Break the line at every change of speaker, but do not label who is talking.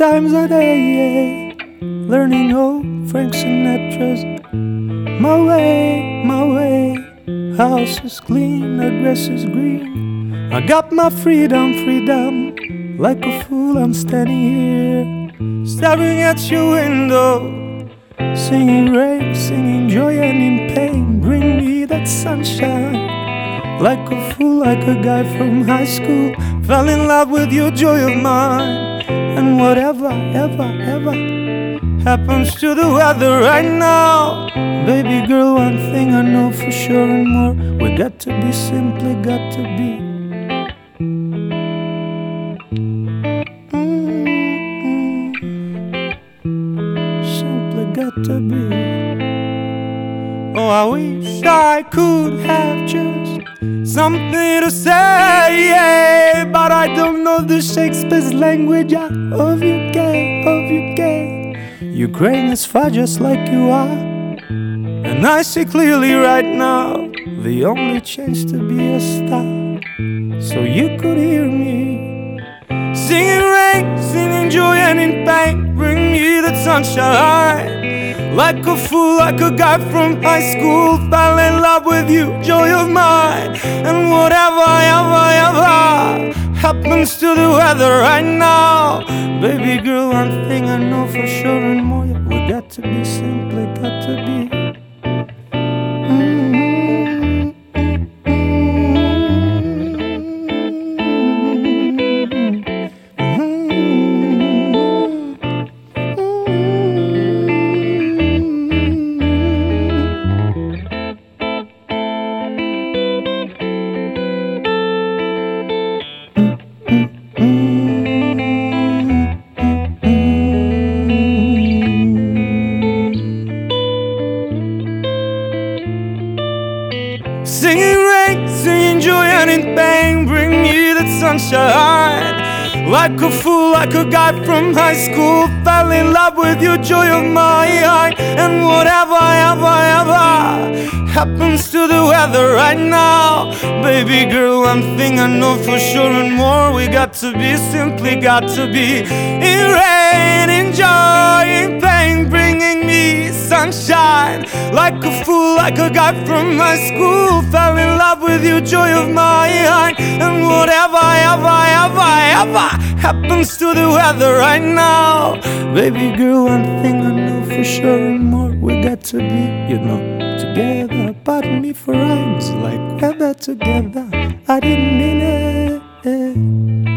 times a day, learning old Frank Sinatra's My way, house is clean, the grass is green. I got my freedom, like a fool I'm standing here, staring at your window, singing rain, singing joy and in pain. Bring me that sunshine. Like a fool, like a guy from high school, fell in love with your joy of mine. And whatever, ever happens to the weather right now, baby girl, one thing I know for sure and more, we got to be, simply got to be. Simply got to be. Oh, I wish I could have just something to say, yeah, but I don't know the Shakespeare's language. I love you, gay. Ukraine is far just like you are, and I see clearly right now the only chance to be a star. So you could hear me singing rain, singing joy and in pain. Bring me that sunshine. Like a fool, like a guy from high school, fell in love with you, joy of mine. And whatever, ever happens to the weather right now, baby girl, one thing I know for sure and more, yeah, we got to be, simply got to be. Singing rain, singing joy and in pain. Bring me that sunshine. Like a fool, like a guy from high school, fell in love with your joy of mine. And whatever, ever happens to the weather right now, baby girl, one thing I know for sure and more, we got to be, simply got to be. In rain, in joy, in pain, bringing me sunshine. Like a fool, like a guy from high school, fell in love with you, joy of mine. And whatever, ever happens to the weather right now, baby girl, one thing I know for sure and more, we got to be, you know, together. Pardon me for rhymes like weather together, I didn't mean it.